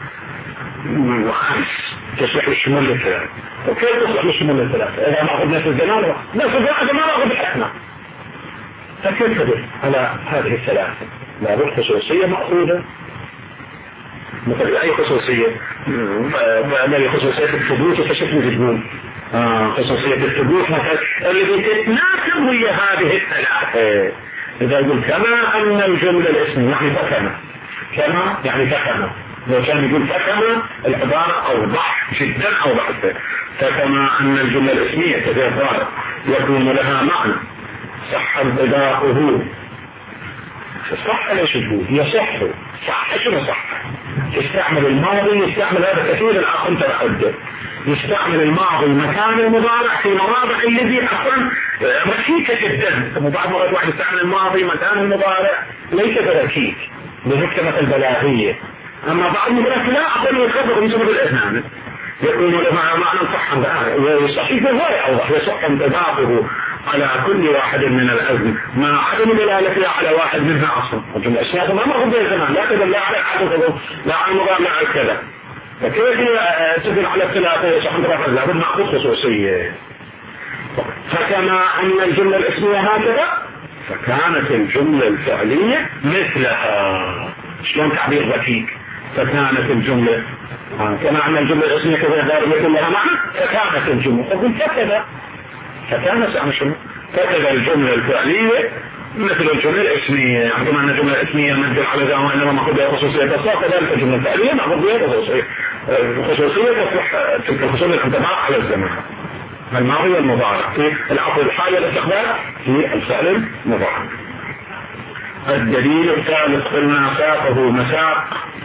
[SPEAKER 1] وخمس تصلح الشمول للثلاث. وكيف تصلح الشمول للثلاث؟ إذا ما أخذ نفس الزمان نفس الزمان ما أخذ الحكمة، فكيف تدل على هذه الثلاثة؟ لا بد خصوصية مأخوذة مثل أي خصوصية، خصوصية الثبوت وتشكل الجنون، خصوصية الثبوت مثلا الذي تتناسب ويا هذه الثلاثة. إذا يقول كما أن الجملة الاسمية يعني فكما، كما يعني فكما، لو كان يقول فكما العبارة أوضح جدا أوضح. فكما أن الجملة الاسمية كذلك يكون لها معنى صح انطباقه، صح ليش تقول يصح صح شنو صح؟ يستعمل الماضي، يستعمل هذا كثير الأخ انت بحده، يستعمل الماضي مكان المضارع في مواضع الذي أصلا ركيكة جدا. بعض مرات واحد يستعمل الماضي مكان المضارع ليس بركيك بهكتمة البلاغية، أما بعض المرات لا أقول يخبر بسبب الإذنان يكون له معنى صح صحيح غير أوضح، يصح انطباقه على كل واحد من الأزم ما عدم دلالته على واحد منها أصلا. الجملة الأسماء ما مرغوب بها زمان لا تدل لا على الحدث لا على المضارع لا على الكذا، فكيف تدل على الثلاثة صح انطباقه لا بد معقول خصوصية. فكما أن الجملة الاسمية هكذا فكانت الجملة الفعلية مثلها. شلون تعبير ركيك؟ فكانت الجملة كما أن الجملة الاسمية كذا يكون لها معنى فكانت الجملة فقل فكذا فكانت فكذا الجملة الفعلية مثل الجملة الاسمية. يعني كما أن الجملة الاسمية ندل على ذا وإنما ما بها خصوصية تصلح كذلك الجملة الفعلية ما بها خصوصية تصلح تلك الخصوصية الانطباق على الزمن الماضي والمضارع في العقل الحالي والاستقبال في الفعل المضارع. الدليل الثالث قلنا ساقه مساق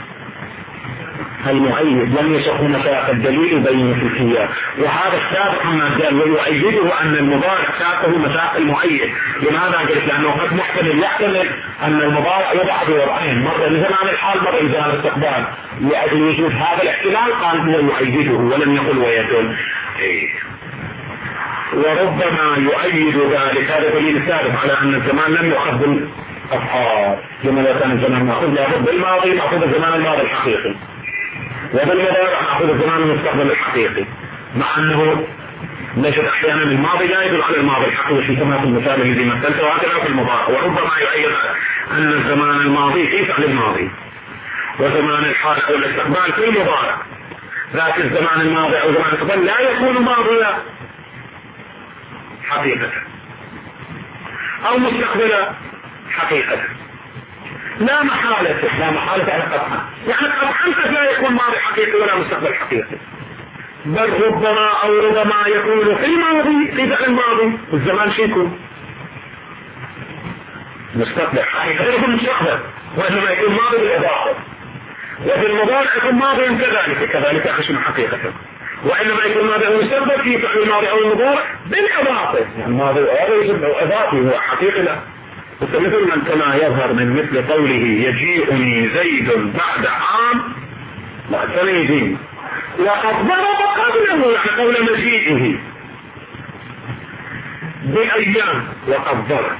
[SPEAKER 1] المؤيد لم يسق مساق الدليل يبين في الكيان، وهذا السابق من الدال ويؤيده أن المضارع ساقه مساق المؤيد. لماذا قلت؟ لأنه قد محتمل يحتمل أن المضارع يضع بوضعين مرة لزمان الحال مرة لزمان الاستقبال، لأجل وجود هذا الاحتمال قال هو يؤيده ولم يقل ويدل. وربما يؤيد ذلك هذا دليل ثالث على أن الزمان لم يؤخذ بالأفعال لما لو كان الزمان مأخوذ لابد بالماضي مأخوذ الزمان الماضي الحقيقي وبالمضارع مأخوذ الزمان المستقبل الحقيقي، مع أنه نجد أحيانا الماضي لا يدل على الماضي الحقيقي كما في المثال الذي مثلته وهكذا في المضارع. وربما يؤيد أن الزمان الماضي في فعل الماضي وزمان الحال أو الاستقبال في المضارع، لكن الزمان الماضي أو زمان الاستقبال لا يكون ماضيا حقيقة أو مستقبلا حقيقة. لا محالة على قطعا، يعني قطعا قد لا يكون ماضي حقيقي ولا مستقبل حقيقي، بل ربما أو ربما يكون في الماضي في فعل الماضي والزمان شيكون مستقبل حقيقي يكون مستقبل وإنما يكون ماضي بالإضافة، وفي المضارع يكون ماضي كذلك أخشن حقيقة، وإنما يكون ماضي أو مستقبل في فعل الماضي أو المضارع بالإضافة، يعني ماضي أو إضافي هو حقيقي لا. مثل من كما يظهر من مثل قوله يجيئني زيد بعد عام بعد سنين وقد ضرب قبله يعني قول مجيئه بأيام وقد ضرب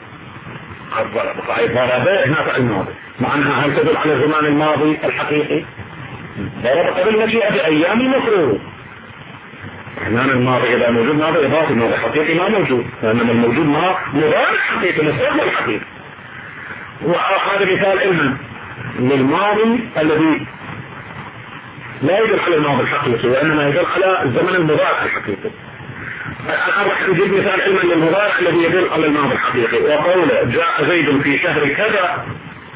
[SPEAKER 1] هنا فعل الماضي معناها هل تدل على الزمان الماضي الحقيقي؟ ضرب قبل مجيئه بأيام المفروض. الزمان الماضي إذا موجود ماضي إضافي ماضي حقيقي ما موجود، لأنما الموجود مضارع حقيقي مستقبل حقيقي. وهذا مثال علما للماضي الذي لا يدل على الماضي الحقيقي وإنما يدل على الزمن المضارع الحقيقي. الآن راح نجيب مثال علما للمضارع الذي يدل على الماضي الحقيقي، وقوله جاء زيد في شهر كذا،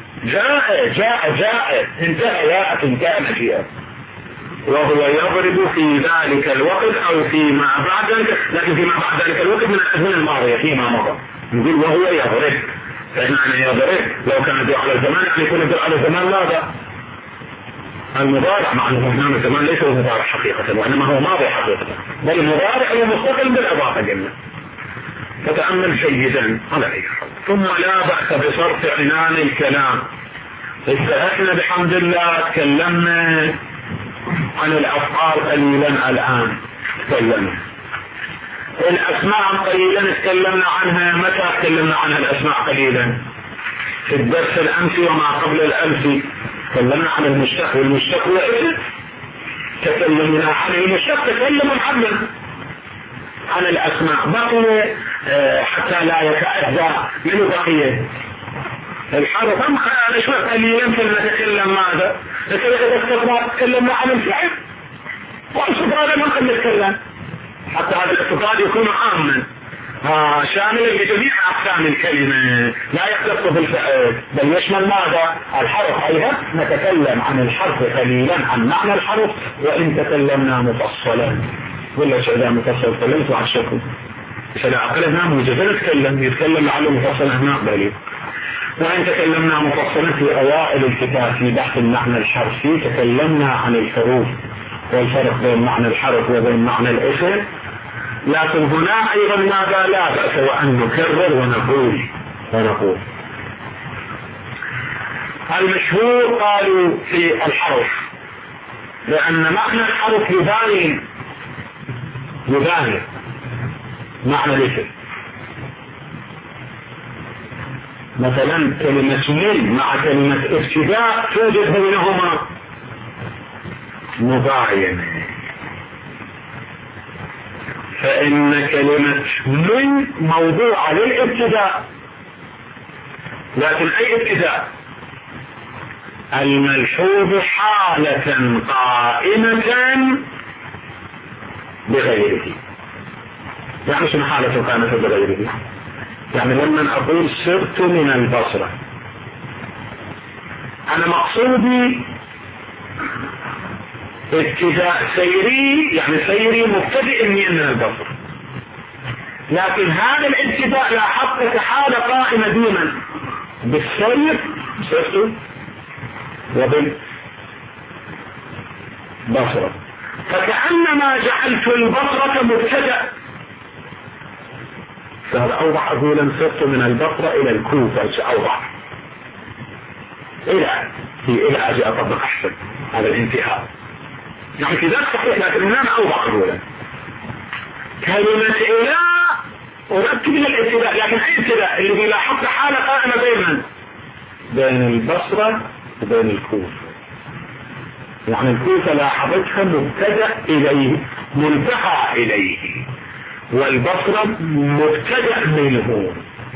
[SPEAKER 1] جاء انتهى ياء كان شيئا، وهو يضرب في ذلك الوقت أو فيما بعد ذلك، لكن فيما بعد ذلك الوقت من الأزمنة الماضية فيما مضى. نقول وهو يضرب، فإن يضرب لو كان يدل على الزمان يعني يكون يدل على الزمان ماذا؟ المضارع، مع أنه هنا الزمان ليس هو مضارع حقيقة وإنما هو ماضي حقيقة، بل المضارع هو مستقل بالإضافة قلنا. فتأمل جيدا على أي حال. ثم لا بأس بصرف عنان الكلام. استهدنا بحمد الله، تكلمنا عن الأفعال قليلا، الآن تكلمنا الأسماء قليلا، تكلمنا عنها. متى تكلمنا عنها الأسماء قليلا؟ في الدرس الأمسي وما قبل الأمسي تكلمنا عن المشتق والمشتق وإذن تكلمنا عن المشتق، تكلم عن الأسماء. بقي حتى لا يتأذى من بقية الحرف. أنا شوي قليلا نتكلم ماذا؟ تكلمنا عن الفعل والاستفراد ما قد نتكلم، حتى هذا الاستفراد يكون عاما شاملا لجميع أقسام الكلمة، لا يختص بالفعل بل يشمل ماذا؟ الحرف. أيضا نتكلم عن الحرف قليلا، عن معنى الحرف، وإن تكلمنا مفصلا ولا شيء إذا مفصل تكلمت عن شكل فلا عقل هنا موجزة يتكلم لعله مفصل هنا قليل. وإن تكلمنا مفصلا في أوائل الكتاب في بحث المعنى الحرفي تكلمنا عن الحروف والفرق بين معنى الحرف وبين معنى الاسم، لكن هنا أيضا ماذا؟ لا بأس وأن نكرر ونقول المشهور قالوا في الحرف لأن معنى الحرف يبان معنى الاسم. مثلا كلمة من مع كلمة ابتداء توجد بينهما مباينة، فإن كلمة من موضوعة للابتداء، لكن أي ابتداء؟ الملحوظ حالة قائمة بغيره. يعني شنو حالة قائمة بغيره؟ يعني لما أقول سرت من البصرة، أنا مقصودي ابتداء سيري، يعني سيري مبتدئ من البصرة، لكن هذا الابتداء لاحظت حالة قائمة ديما بالسير سرت وبالبصرة، فكأنما جعلت البصرة مبتدأ. فهذا أوضح. أقول سرت من البصرة إلى الكوفة، أوضح إلى أجي أطبق أحسن هذا الانتهاء، يعني في ذلك صحيح، لكن هنا أوضح. أقولا كلمة إلى أركب من الابتداء، لكن أي ابتداء اللي بيلاحظ حالة قائمة بين البصرة وبين الكوفة، يعني الكوفة لاحظتها مبتدأ إليه منتهى إليه، والبصرة مبتدأ منه.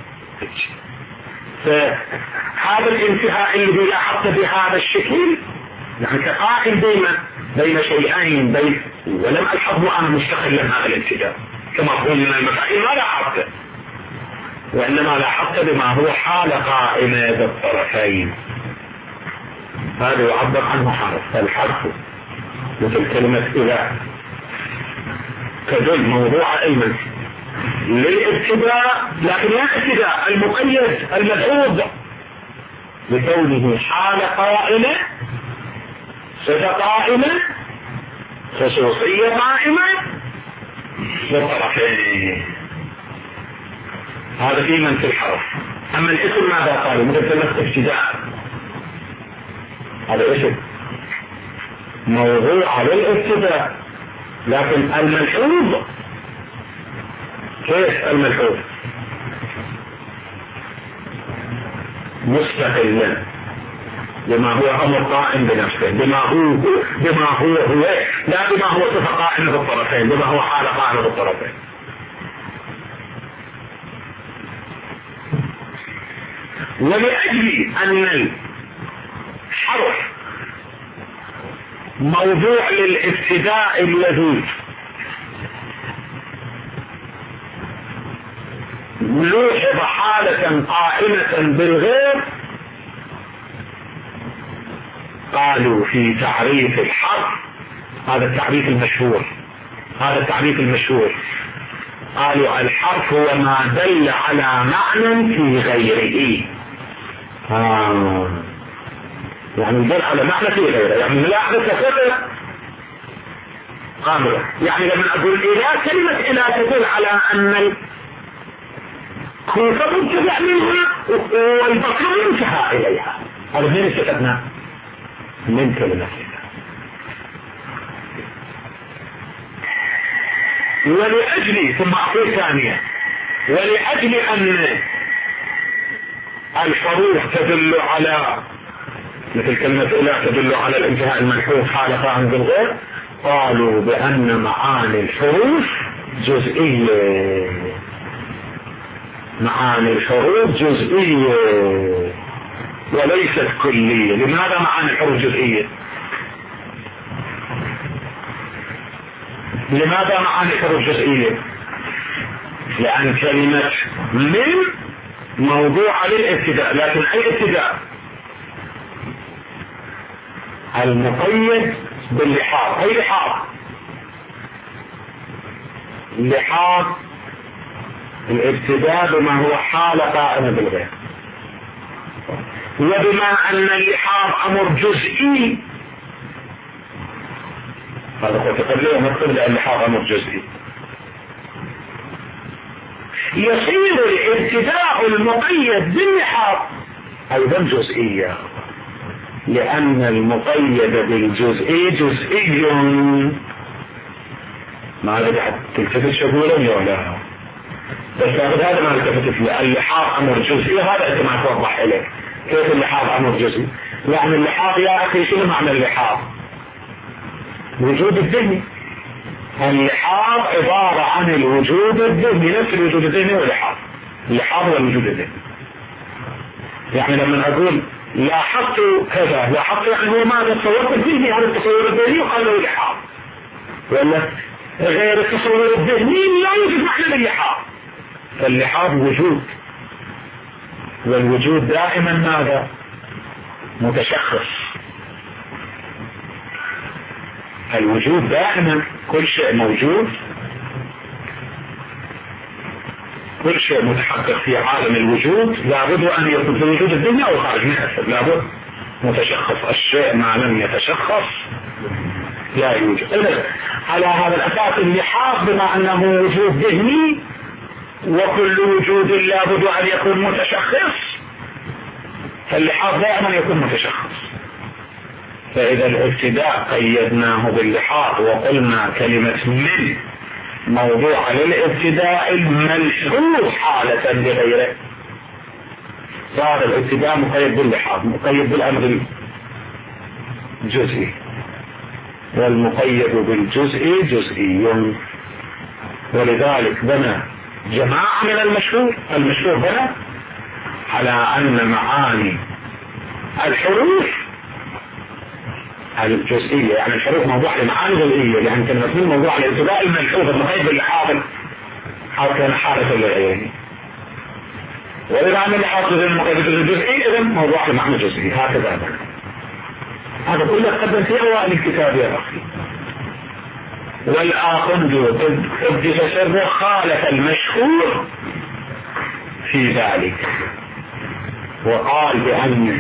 [SPEAKER 1] فهذا الانتهاء اللي بيلاحظته بهذا الشكل يعني كقائم بين شيئين، ولم ألحظه أنا مستقلا هذا الابتداء كما قلنا من المسائل، ما لاحظته وإنما لاحظته بما هو حالة قائمة بالطرفين. هذا يعبر عنه حرف. فالحرف مثل كلمة إله تدل موضوع علما للابتداء، لكن لا ابتداء المقيد الملحوظ لكونه حالة قائمة، صفة قائمة، خصوصية قائمة بالطرفين. هذا في من في الحرف. أما الاسم ماذا قالوا؟ مثل كلمة ابتداء، هذا اسم موضوع على الابتداء، لكن الملحوظ كيف؟ الملحوظ مستقلا بما هو أمر قائم بنفسه، بما هو لا بما هو صفة قائمة بالطرفين، بما هو حالة قائمة بالطرفين. ولأجل أن الحرف موضوع للابتداء الذي لوحظ حالة قائمة بالغير، قالوا في تعريف الحرف، هذا التعريف المشهور، قالوا الحرف هو ما دل على معنى في غيره. يعني دل على معنى في غيره، يعني لا أعرف كذا قامرة. يعني لما أقول إله، كلمة إله تدل على أن الكوفة منتهى منها والبصر منتهى إليها. هذا من استفدنا من كلمة إله. ولأجل، ثم أقول ثانية، ولأجل أن الحروف تدل على، مثل كلمة إله تدل على الانتهاء الملحوظ حال فاهم بالغير، قالوا بأن معاني الحروف جزئية. معاني الحروف جزئية وليست كلية. لماذا معاني الحروف جزئية؟ لماذا معاني الحروف جزئية؟ لأن كلمة من موضوع للابتداء، لكن أي ابتداء؟ المقيد باللحاظ. أي لحاظ؟ لحاظ الابتداء بما هو حال قائمة بالغير، وبما أن اللحاظ أمر جزئي، هذا هو تقليه مطلب، لأن اللحاظ أمر جزئي، يصير الابتداء المقيد باللحاظ أيضا جزئية، لأن المقيد بالجزئي جزئي. ما رجعت تلتفت شغولا ولا بس هذا ما التفت فيه. اللحاظ أمر جزئي، هذا أنت ما توضح إليه كيف اللحاظ أمر جزئي. يعني اللحاظ يا أخي شنو معنى اللحاظ؟ وجود الذهني. اللحاظ عبارة عن الوجود الذهني، نفس الوجود الذهني واللحاظ. اللحاظ هو الوجود الذهني. يعني لما أقول لاحظت كذا، لاحظت يعني هو ماذا؟ تصورت الذهني، هذا التصور الذهني وقال له لحاظ. ولا غير التصور الذهني لا يوجد معنى للحاظ. فاللحاظ وجود، والوجود دائما ماذا؟ متشخص. الوجود دائما، كل شيء موجود، كل شيء متحقق في عالم الوجود لابد أن يكون في وجود الدنيا أو خارج منها، لابد متشخص. الشيء ما لم يتشخص لا يوجد. على هذا الأساس اللحاظ بما أنه وجود ذهني، وكل وجود لابد أن يكون متشخص، فاللحاظ دائما يكون متشخص. فإذا الابتداء قيدناه باللحاظ وقلنا كلمة من موضوع للابتداء الملحوظ حالة بغيره، صار الابتداء مقيد باللحاظ، مقيد بالأمر الجزئي، والمقيد بالجزئي جزئي. ولذلك بنى جماعة من المشهور بنى على أن معاني الحروف الجزئية، يعني الحروف موضوع لمعاني جزئية، يعني كلمة من موضوع للابتداء الملحوظ المقيد باللحاظ كان حالة لغيره. وإذا أن اللحاظ المقيد بالجزئي إذن موضوع لمعنى جزئي. هكذا بنى. هذا كله قدم في أوائل الكتاب يا أخي. والآخندي قدس سره خالف المشهور في ذلك، وقال بأن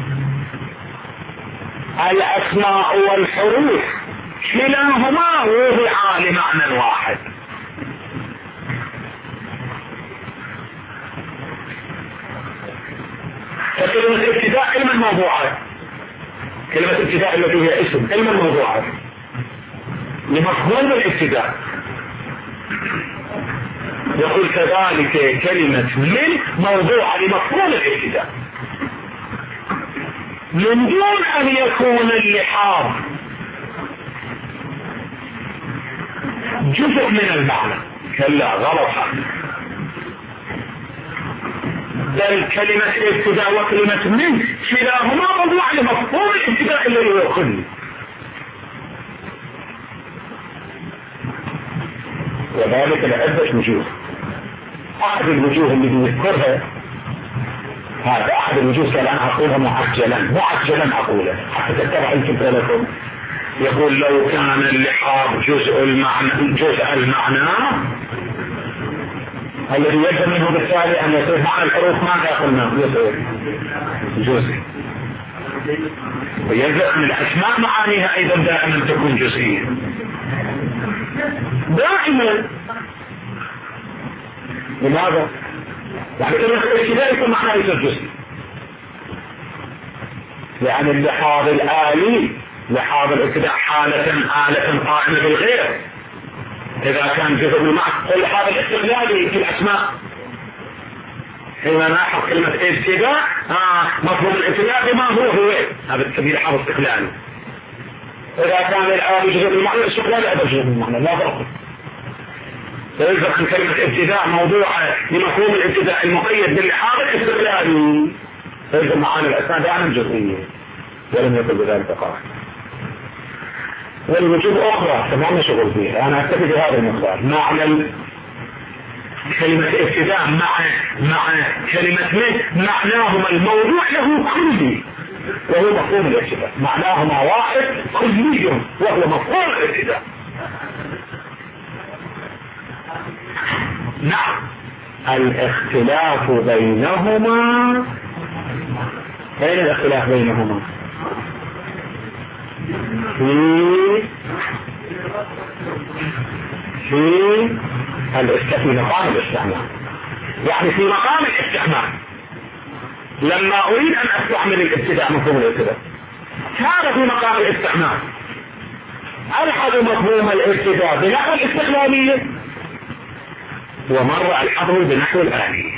[SPEAKER 1] الأسماء والحروف كلاهما وضعا لمعنى واحد. فكلمة ابتداء كلمة الموضوعات، كلمة ابتداء التي هي اسم كلمة الموضوعات لمفهوم الابتداء. يقول كذلك كلمة من موضوع لمفهوم الابتداء، من دون أن يكون اللحاظ جزء من المعنى. كلا، غلط. بل كلمة ابتداء وكلمة من كلاهما موضوع لمفهوم الابتداء الذي هو كلي. وذلك لعدة وجوه. أحد الوجوه اللي بيذكرها هذا أحد الوجوه أنا أقولها معجلا أقولها حتى تتبع الفكرة لكم. يقول لو كان اللحاظ جزء المعنى الذي يلزم منه بالتالي أن يصير معنى الحروف ماذا قلنا يصير جزء، ويلزم أن الأسماء معانيها أيضا دائما تكون جزئية دائما. لماذا؟ يعني كلمة الابتداء يكون معناه يصير جزئي، يعني اللحاظ الآلي لحاظ الابتداء حالة آلة قائمة بالغير إذا كان جزء من المعنى. اللحاظ الاستقلالي في الأسماء حينما نلاحظ كلمة ابتداء مفهوم الابتداء بما هو هذا التسميه لحاظ استقلالي. إذا كان الآلي جزء من المعنى الاستقلالي هذا جزء من المعنى لا فرق. فيجب عن كلمة ابتداء موضوعة لمفهوم الابتداء المقيد باللحاظ الاستقلالي، فيجب معاني الأسماء دائما جزئية ولم يكن بذلك قائم. والوجود أخرى تمام شغل فيها أنا أكتفي بهذا المقدار. معنى كلمة ابتداء مع كلمة من معناهما الموضوع له كلي وهو مفهوم الابتداء، معناهما واحد كلي وهو مفهوم الابتداء. نعم الاختلاف بينهما. أين الاختلاف بينهما؟ في مقام الاستعمال، يعني في مقام الاستعمال. لما أريد أن أستعمل الابتداء مفهوم الابتداء هذا في مقام الاستعمال ألحظ مفهوم الابتداء بنحو الاستقلالية ومرة ألحظه بنحو الآلية.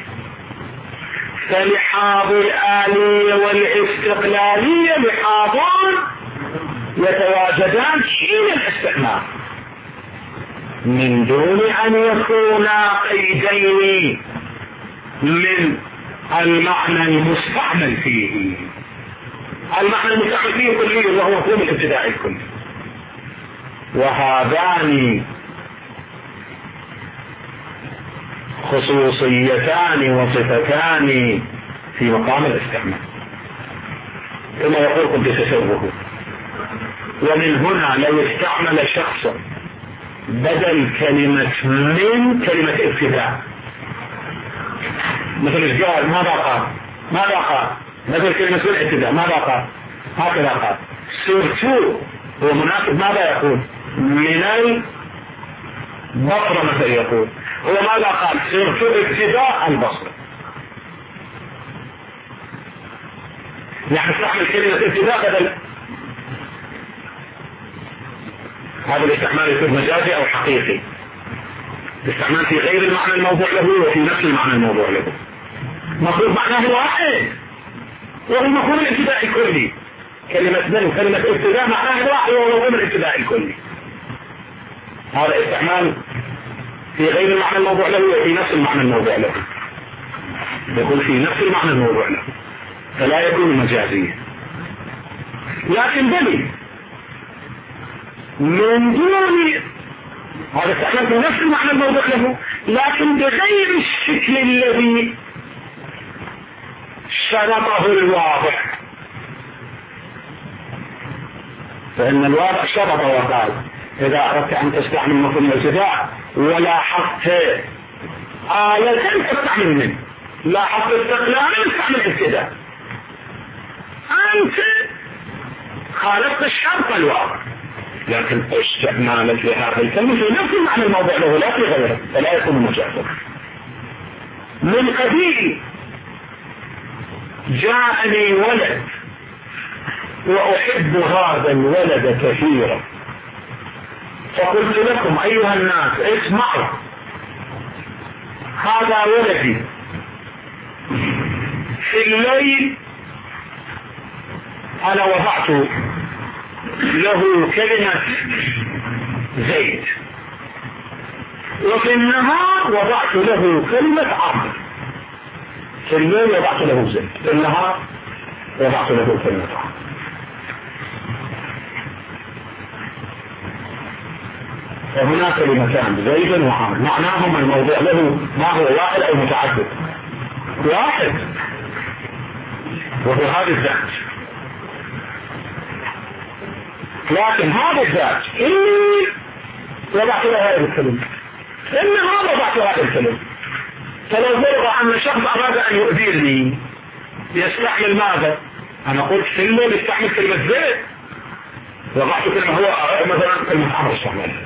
[SPEAKER 1] فلحاظ الآلية والاستقلالية لحاظان يتواجدان حين الاستعمال من دون أن يكونا قيدين من المعنى المستعمل فيه. المعنى المستعمل فيه كلي وهو مفهوم الابتداء الكلي، وهذان خصوصيتان وصفتان في مقام الاستعمال كما يقول قدس سره. ومن هنا لو استعمل شخص بدل كلمة من كلمة ابتداء مثل قال ماذا قال مثل كلمة الابتداء ماذا قال هكذا قال سرتو هو مناسب ماذا يقول من البصرة مثل يقول هو ماذا قال سرتو ابتداء البصرة، يعني استعمل كلمة ابتداء بدل. هذا الاستعمال يكون مجازي او حقيقي، الاستعمال في غير المعنى الموضوع له وفي نفس المعنى الموضوع له. مفروض معناه واحد وهو مفهوم الابتداء الكلي. كلمة من وكلمة ابتداء معناه واحد وهو مفهوم الابتداء الكلي. هذا استعمال في غير المعنى الموضوع له وفي نفس المعنى الموضوع له، يكون في نفس المعنى الموضوع له فلا يكون مجازيا. لكن بني من دون هذا استعمال في نفس المعنى الموضوع له لكن بغير الشكل الذي شرطه الواضح. فإن الواضح شرط وقال إذا أردت أن تستعمل مفهوم الابتداء ولاحظت آلة تستعمل منه، لاحظت استقلال تستعمل ابتداء، أنت خالفت الشرط الواضح. لكن استعمالك لهذا الكلمة في نفس المعنى الموضوع له لا في غيره فلا يكون مجازا. من قبيل جاءني ولد وأحب هذا الولد كثيرا فقلت لكم أيها الناس اسمعوا هذا ولدي في الليل أنا وضعت له كلمة زيد وفي النهار وضعت له كلمة عمرو. في الليل وضعت له زيت، في النهار وضعت له كلمة طعام. فهناك كلمتان زيد وعمر معناهما الموضوع له ما هو واحد أو متعدد؟ واحد، وهو هذا الذات. لكن هذا الذات إني وضعت له هذه الكلمة، إن هذا وضعت له هذه الكلمة. فلو فرض أن شخص أراد أن يؤذيني يستعمل ماذا؟ أنا قلت في الليل يستعمل كلمة زيت، وضعت كلمة هو مثلا كلمة عمر استعملها.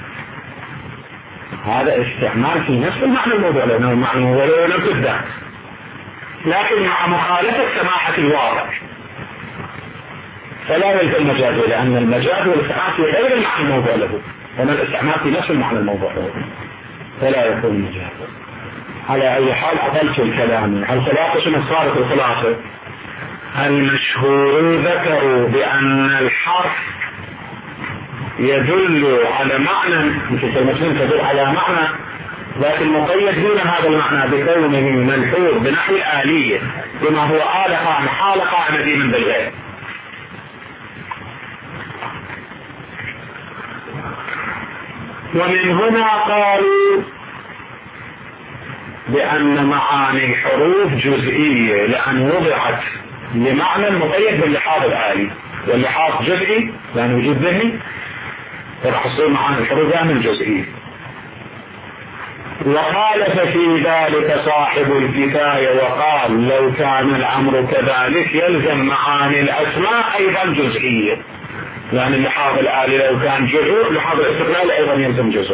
[SPEAKER 1] هذا استعمال في نفس المعنى الموضوع، لأنه المعنى الموضوع له نفس الذات، لكن مع مخالفة سماحة الواضح فلا يلزم المجاز، لأن المجاز والاستعمال في غير المعنى الموضوع له، وما الاستعمال في نفس المعنى الموضوع له، فلا يكون مجاز. على أي حال أطلت الكلام. الخلاصة من صارت الخلاصة؟ المشهور ذكروا بأن الحرف يدل على معنى، مثل كلمتين تدل على معنى، لكن مقيد دون هذا المعنى بكونه ملحوظ بنحو آلية، بما هو آل قائم حال قائمة دي من بالغير. ومن هنا قالوا بأن معاني الحروف جزئية، لأن وضعت لمعنى مقيد باللحاظ الآلي، واللحاظ جزئي لأنه وجود ذهني، فالحصول معاني الحروف من جزئية. وخالف في ذلك صاحب الكفاية وقال لو كان الأمر كذلك يلزم معاني الأسماء أيضا جزئية، يعني اللحاظ الآلي لو كان جزء، لحاظ الاستقلال أيضا يلزم جزء.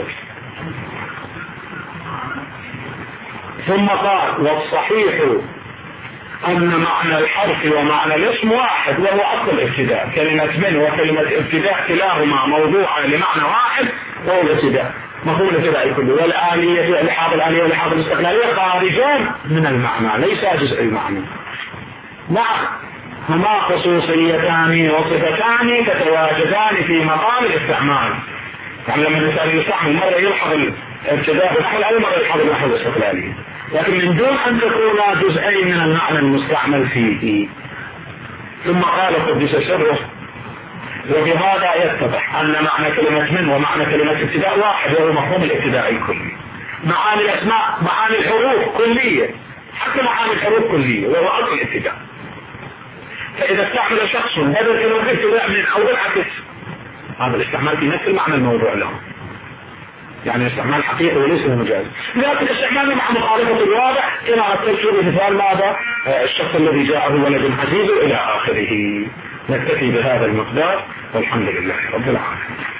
[SPEAKER 1] ثم قال والصحيح أن معنى الحرف ومعنى الاسم واحد، وهو أصل الابتداء. كلمة من وكلمة ابتداء كلاهما موضوعا لمعنى واحد وهو الابتداء، مفهوم الابتداء كله. والآلية اللحاظ الآلية واللحاظ الاستقلالية خارجان من المعنى ليس جزء المعنى. نعم هما خصوصيتان وصفتان تتواجدان في مقام الاستعمال. يعني لما الإنسان يستعمل مرة يلحظ الابتداء بنحو الآلية، مرة يلحظ بنحو الاستقلالية، لكن من دون أن تكون جزئين من المعنى المستعمل فيه. ثم قال قدس سره وبهذا يتضح أن معنى كلمة من ومعنى كلمة ابتداء واحد، وهو مفهوم الابتداء الكلي. معاني الأسماء معاني الحروف كلية، حتى معاني الحروف كلية وهو أصل الابتداء. فإذا استعمل شخص بدل كلمة ابتداء من أو العكس، هذا الاستعمال في نفس المعنى الموضوع له، يعني استعمال حقيقي وليس مجاز. لكن استعمالنا مع مخالفة الواضح كما أتذكر بمثال ماذا؟ الشخص الذي جاءه ولد عزيز إلى آخره. نكتفي بهذا المقدار والحمد لله رب العالمين.